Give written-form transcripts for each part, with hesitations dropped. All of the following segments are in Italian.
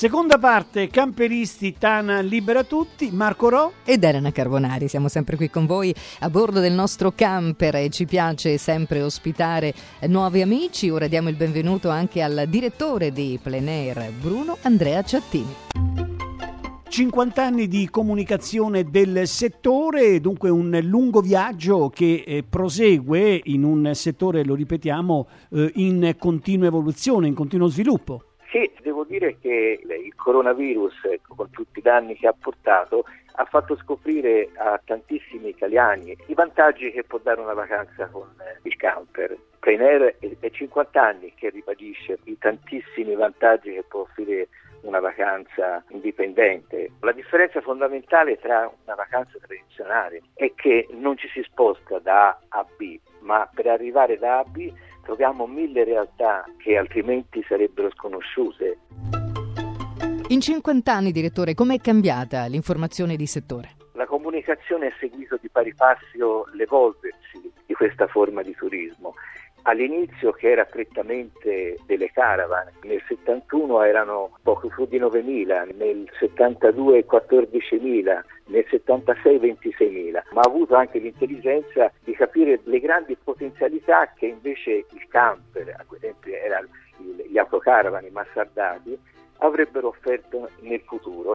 Seconda parte, camperisti, Tana libera tutti, Marco Ro ed Elena Carbonari. Siamo sempre qui con voi a bordo del nostro camper e ci piace sempre ospitare nuovi amici. Ora diamo il benvenuto anche al direttore di Plein Air, Bruno Andrea Ciattini. 50 anni di comunicazione del settore, dunque un lungo viaggio che prosegue in un settore, lo ripetiamo, in continua evoluzione, in continuo sviluppo. Sì, devo dire che il coronavirus, con tutti i danni che ha portato, ha fatto scoprire a tantissimi italiani i vantaggi che può dare una vacanza con il camper. Plein Air è 50 anni che ribadisce i tantissimi vantaggi che può offrire una vacanza indipendente. La differenza fondamentale tra una vacanza tradizionale è che non ci si sposta da A a B, ma per arrivare da A a B troviamo 1000 realtà che altrimenti sarebbero sconosciute. In 50 anni, direttore, com'è cambiata l'informazione di settore? La comunicazione ha seguito di pari passo l'evolversi di questa forma di turismo. All'inizio, che era prettamente delle caravan, nel 71 erano poco più di 9.000, nel 72 14.000, nel 76 26.000, ma ha avuto anche l'intelligenza di capire le grandi potenzialità che invece il camper, a quei tempi erano gli autocaravan, i massardati, avrebbero offerto nel futuro.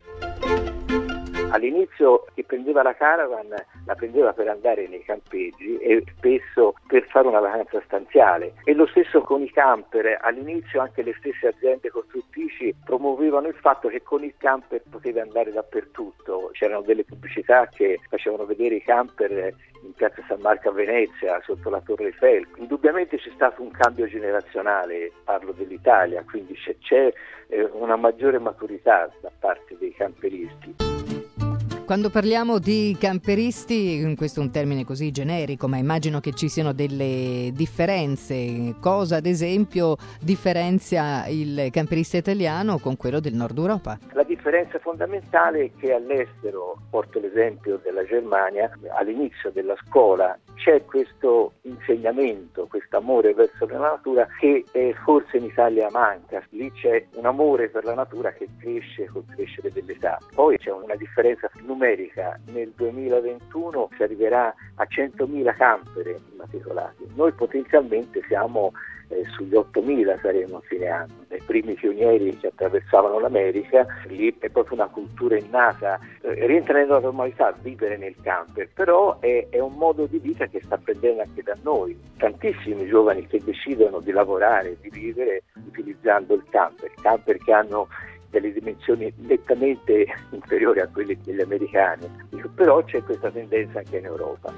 All'inizio chi prendeva la caravan la prendeva per andare nei campeggi e spesso per fare una vacanza stanziale, e lo stesso con i camper. All'inizio anche le stesse aziende costruttrici promuovevano il fatto che con il camper potevi andare dappertutto. C'erano delle pubblicità che facevano vedere i camper in piazza San Marco a Venezia, sotto la Torre Eiffel. Indubbiamente c'è stato un cambio generazionale, parlo dell'Italia, quindi c'è una maggiore maturità da parte dei camperisti. Quando parliamo di camperisti, questo è un termine così generico, ma immagino che ci siano delle differenze. Cosa, ad esempio, differenzia il camperista italiano con quello del Nord Europa? La differenza fondamentale è che all'estero, porto l'esempio della Germania, all'inizio della scuola c'è questo insegnamento, questo amore verso la natura che forse in Italia manca. Lì c'è un amore per la natura che cresce col crescere dell'età. Poi c'è una differenza numerica: nel 2021 si arriverà a 100.000 camper immatricolati. Noi potenzialmente siamo sugli 8.000, saremo a fine anno. I primi pionieri che attraversavano l'America, lì è proprio una cultura innata, rientra nella normalità vivere nel camper, però è un modo di vita che sta prendendo anche da noi. Tantissimi giovani che decidono di lavorare, di vivere utilizzando il camper che hanno delle dimensioni nettamente inferiori a quelle degli americani, però c'è questa tendenza anche in Europa.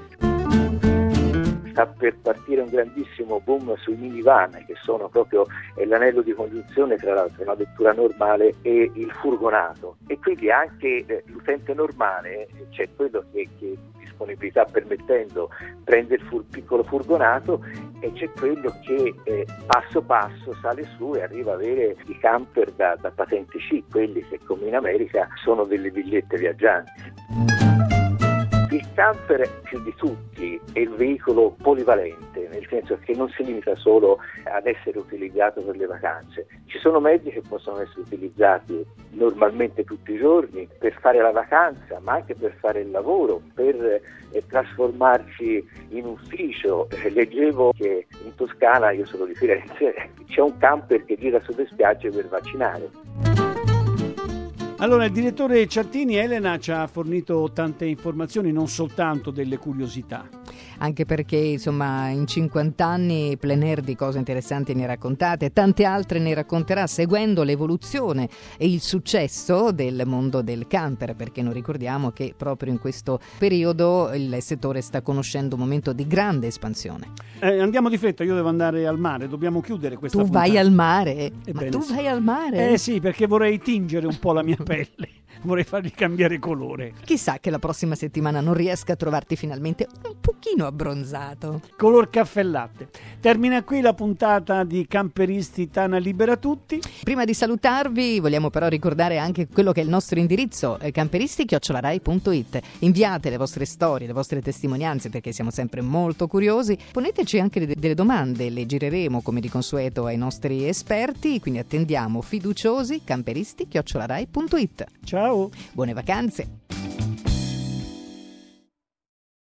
Sta per partire un grandissimo boom sui minivan, che sono proprio l'anello di congiunzione tra una vettura normale e il furgonato, e quindi anche l'utente normale, c'è quello che disponibilità permettendo prende il piccolo furgonato, e c'è quello che passo passo sale su e arriva a avere i camper da patente C, quelli che come in America sono delle villette viaggianti. Il camper più di tutti è il veicolo polivalente, nel senso che non si limita solo ad essere utilizzato per le vacanze. Ci sono mezzi che possono essere utilizzati normalmente tutti i giorni per fare la vacanza, ma anche per fare il lavoro, per trasformarci in ufficio. Leggevo che in Toscana, io sono di Firenze, c'è un camper che gira sulle spiagge per vaccinare. Allora, il direttore Ciattini, Elena, ci ha fornito tante informazioni, non soltanto delle curiosità. Anche perché, insomma, in 50 anni Plein Air di cose interessanti ne raccontate, tante altre ne racconterà, seguendo l'evoluzione e il successo del mondo del camper, perché non ricordiamo che proprio in questo periodo il settore sta conoscendo un momento di grande espansione. Andiamo di fretta, io devo andare al mare, dobbiamo chiudere questa puntata. Tu vai al mare? Ebbene, ma tu sì. vai al mare? Sì, perché vorrei tingere un po' la mia pelle. vorrei fargli cambiare colore. Chissà che la prossima settimana non riesca a trovarti finalmente un pochino abbronzato. Color caffè e latte. Termina qui la puntata di Camperisti Tana Libera Tutti. Prima di salutarvi vogliamo però ricordare anche quello che è il nostro indirizzo, camperisti@rai.it. Inviate le vostre storie, le vostre testimonianze, perché siamo sempre molto curiosi. Poneteci anche delle domande, le gireremo come di consueto ai nostri esperti, quindi attendiamo fiduciosi camperisti@rai.it. Ciao. Buone vacanze.